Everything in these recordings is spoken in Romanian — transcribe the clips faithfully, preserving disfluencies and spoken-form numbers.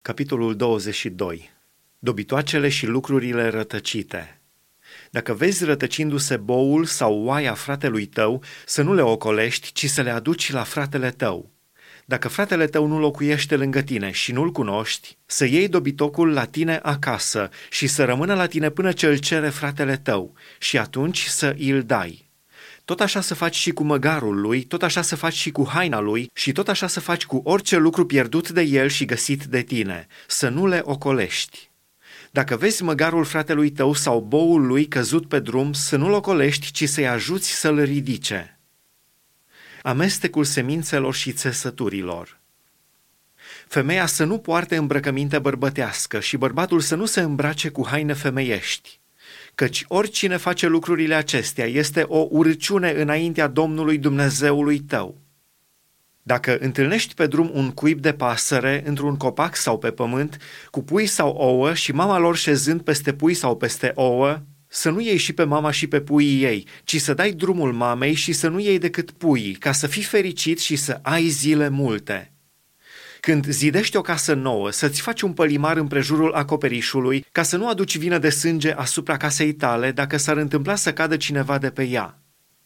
Capitolul douăzeci și doi. Dobitoacele și lucrurile rătăcite. Dacă vezi rătăcindu-se boul sau oaia fratelui tău, să nu le ocolești, ci să le aduci la fratele tău. Dacă fratele tău nu locuiește lângă tine și nu-l cunoști, să iei dobitocul la tine acasă și să rămână la tine până ce îl cere fratele tău și atunci să îl dai. Tot așa să faci și cu măgarul lui, tot așa să faci și cu haina lui și tot așa să faci cu orice lucru pierdut de el și găsit de tine, să nu le ocolești. Dacă vezi măgarul fratelui tău sau boul lui căzut pe drum, să nu-l ocolești, ci să-i ajuți să-l ridice. Amestecul semințelor și țesăturilor. Femeia să nu poarte îmbrăcăminte bărbătească și bărbatul să nu se îmbrace cu haine femeiești, căci oricine face lucrurile acestea este o urăciune înaintea Domnului Dumnezeului tău. Dacă întâlnești pe drum un cuib de pasăre, într-un copac sau pe pământ, cu pui sau ouă și mama lor șezând peste pui sau peste ouă, să nu iei și pe mama și pe puii ei, ci să dai drumul mamei și să nu iei decât puii, ca să fii fericit și să ai zile multe. Când zidești o casă nouă, să-ți faci un pălimar împrejurul acoperișului, ca să nu aduci vină de sânge asupra casei tale dacă s-ar întâmpla să cadă cineva de pe ea.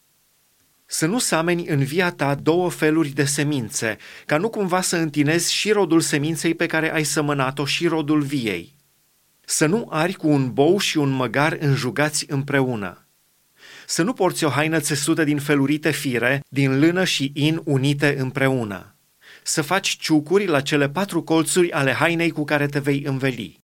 Să nu sameni în via ta două feluri de semințe, ca nu cumva să întinezi și rodul seminței pe care ai sămănat-o și rodul viei. Să nu ari cu un bou și un măgar înjugați împreună. Să nu porți o haină țesută din felurite fire, din lână și in unite împreună. Să faci ciucuri la cele patru colțuri ale hainei cu care te vei înveli.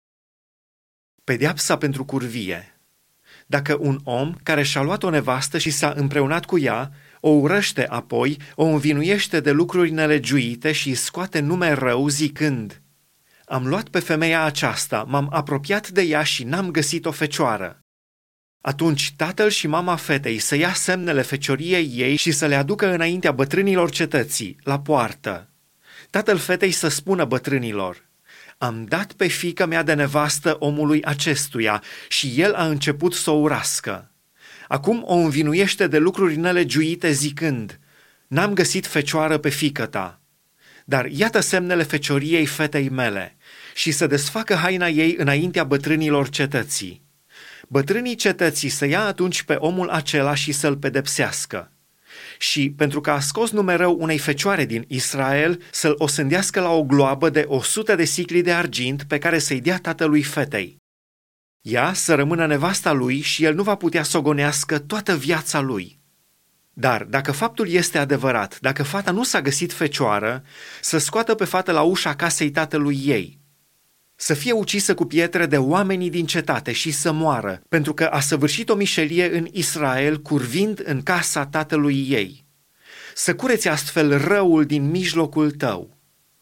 Pedeapsa pentru curvie. Dacă un om care și-a luat o nevastă și s-a împreunat cu ea, o urăște apoi, o învinuiește de lucruri nelegiuite și îi scoate nume rău zicând: am luat pe femeia aceasta, m-am apropiat de ea și n-am găsit o fecioară. Atunci tatăl și mama fetei să ia semnele fecioriei ei și să le aducă înaintea bătrânilor cetății, la poartă. Tatăl fetei să spună bătrânilor: am dat pe fiica mea de nevastă omului acestuia și el a început să o urască. Acum o învinuiește de lucruri nelegiuite zicând: n-am găsit fecioară pe fiică ta. Dar iată semnele fecioriei fetei mele, și să desfacă haina ei înaintea bătrânilor cetății. Bătrânii cetății să ia atunci pe omul acela și să-l pedepsească. Și, pentru că a scos nume rău unei fecioare din Israel, să-l osândească la o gloabă de o sută de sicli de argint pe care să-i dea tatălui fetei. Ea să rămână nevasta lui și el nu va putea să o gonească toată viața lui. Dar dacă faptul este adevărat, dacă fata nu s-a găsit fecioară, să scoată pe fată la ușa casei tatălui ei. Să fie ucisă cu pietre de oamenii din cetate și să moară, pentru că a săvârșit o mișelie în Israel, curvind în casa tatălui ei. Să cureți astfel răul din mijlocul tău.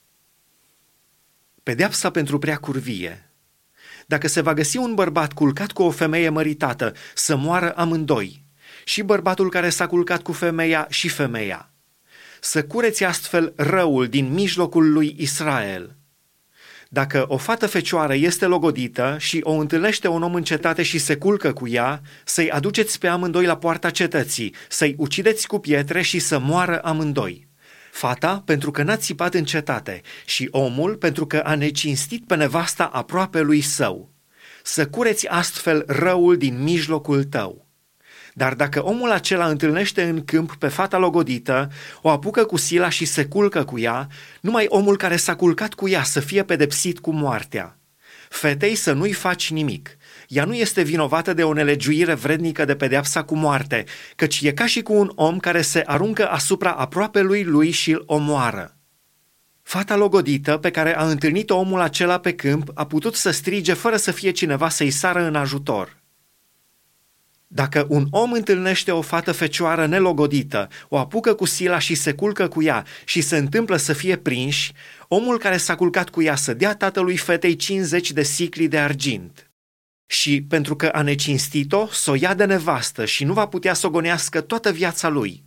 Pedeapsa pentru prea curvie. Dacă se va găsi un bărbat culcat cu o femeie măritată, să moară amândoi, și bărbatul care s-a culcat cu femeia și femeia. Să cureți astfel răul din mijlocul lui Israel. Dacă o fată fecioară este logodită și o întâlnește un om în cetate și se culcă cu ea, să-i aduceți pe amândoi la poarta cetății, să-i ucideți cu pietre și să moară amândoi. Fata pentru că n-a țipat în cetate și omul pentru că a necinstit pe nevasta aproape lui său. Să cureți astfel răul din mijlocul tău. Dar dacă omul acela întâlnește în câmp pe fata logodită, o apucă cu sila și se culcă cu ea, numai omul care s-a culcat cu ea să fie pedepsit cu moartea. Fetei să nu-i faci nimic. Ea nu este vinovată de o nelegiuire vrednică de pedeapsa cu moarte, căci e ca și cu un om care se aruncă asupra aproapelui lui și îl omoară. Fata logodită pe care a întâlnit omul acela pe câmp a putut să strige fără să fie cineva să-i sară în ajutor. Dacă un om întâlnește o fată fecioară nelogodită, o apucă cu sila și se culcă cu ea și se întâmplă să fie prinși, omul care s-a culcat cu ea să dea tatălui fetei cincizeci de sicli de argint. Și, pentru că a necinstit-o, s-o ia de nevastă și nu va putea să o gonească toată viața lui.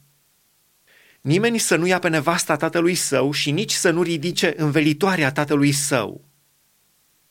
Nimeni să nu ia pe nevasta tatălui său și nici să nu ridice învelitoarea tatălui său.